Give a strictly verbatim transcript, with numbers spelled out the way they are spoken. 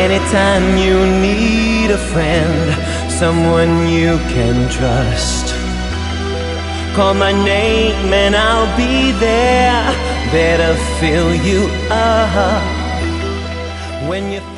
Anytime you need a friend, someone you can trust, call my name and I'll be there, there to fill you up when you